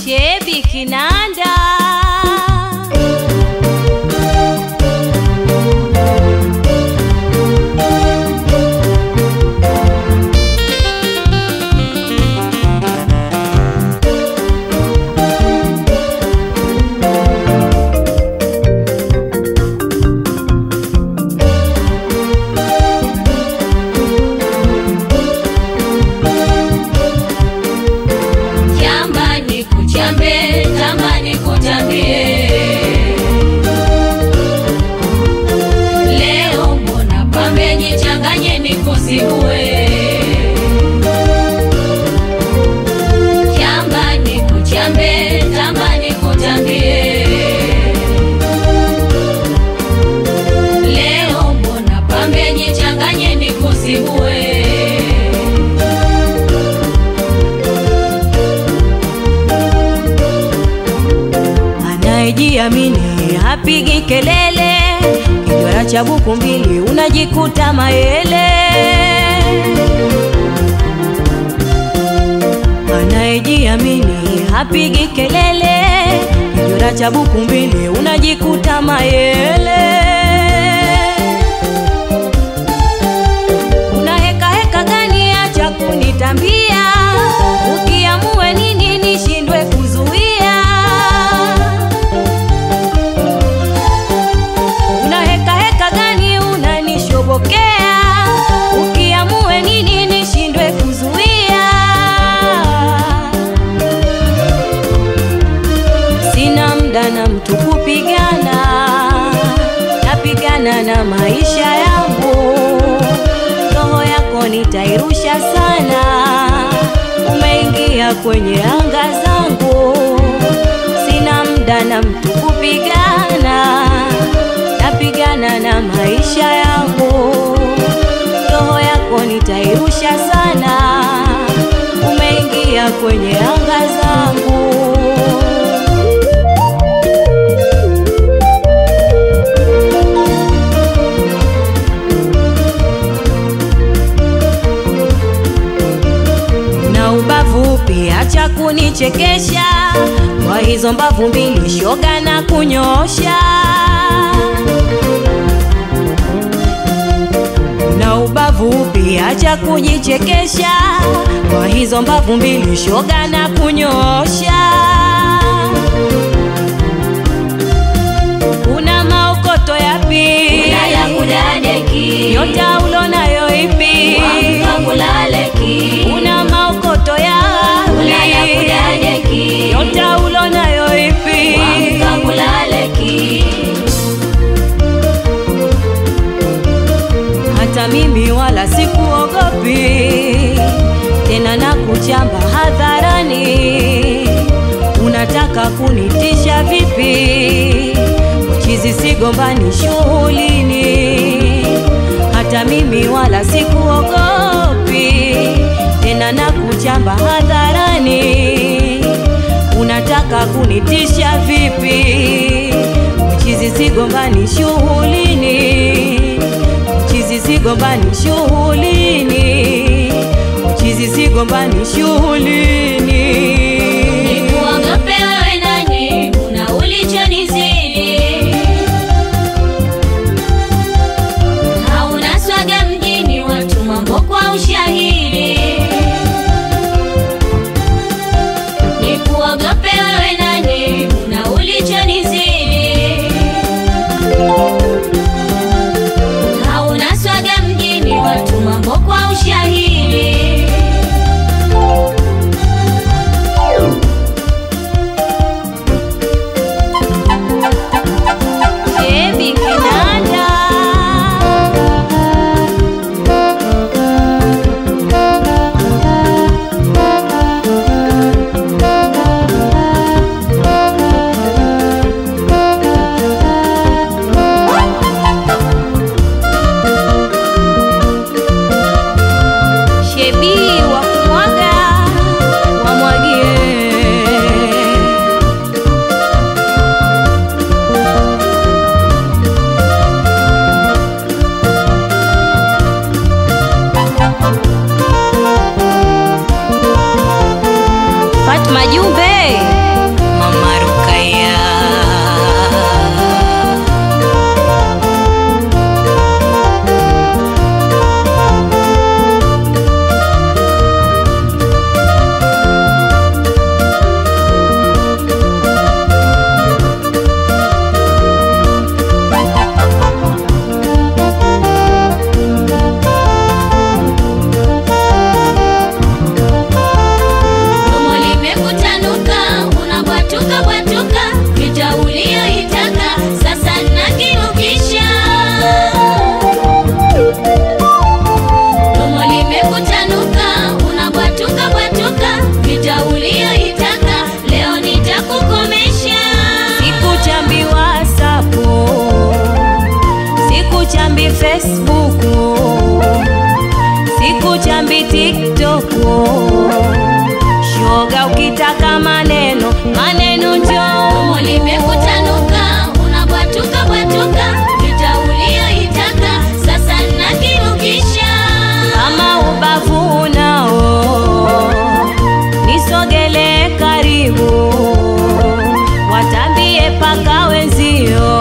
Shebi Kinanda. Anayejiamini hapigi kelele, kijora cha buku mbili unajikuta mayele. Anayejiamini hapigi kelele, kijora cha buku mbili unajikuta mayele. Unaheka heka gani acha kunitambia, ukiamue nini nishindwe kuzuia. Ukiamue nini nishindwe kuzuia. Sina muda na mtu kupigana, napigana na maisha yangu. Roho yako nitairusha sana, umeingia kwenye anga zangu. Sina muda na mtu kupigana, napigana na maisha yangu. Roho yako nitairusha sana, umeingia kwenye anga zangu. Na ubavu pia acha kunichekesha, kwa hizo mbavu mbili shoga na kunyosha. Na ubavu pia acha kujichekesha, kwa hizo mbavu mbili shoga na kunyosha. Una maokoto yapi? Ulaya kudadeki, Nyota ulonayo ipi? Wakulaleki. Una maokoto yapi? Ulaya kudadeki, Nyota ulonayo ipi? Wakulaleki. Hata mimi wala sikuogopi tena, na kuchamba hadharani. Unataka kunitisha vipi? Chizi sigombani shughulini. Hata mimi wala sikuogopi tena, na kuchamba hadharani. Unataka kunitisha vipi? Chizi sigombani shughulini. Chizi sigombani shughulini. Chizi sigombani shughulini. Nikuogope wewe nani, una ulichonizidi. Hauna swaga mjini, watu mambo kwa ushahidi. Nikuogope wewe nani, una ulichonizidi. Hauna swaga mjini, watu mambo kwa ushahidi. Shebi Kinanda. Shebi wa kumwaga, wamwagie. Fatma Jumbe. Facebook, sikuchambi TikTok. Shoga ukitaka maneno njoo. Limekutanuka, unabwatuka bwatuka, vita ulioitaka sasa nakinukisha. Kama ubavu unao nisogele karibu, watambie paka wenzio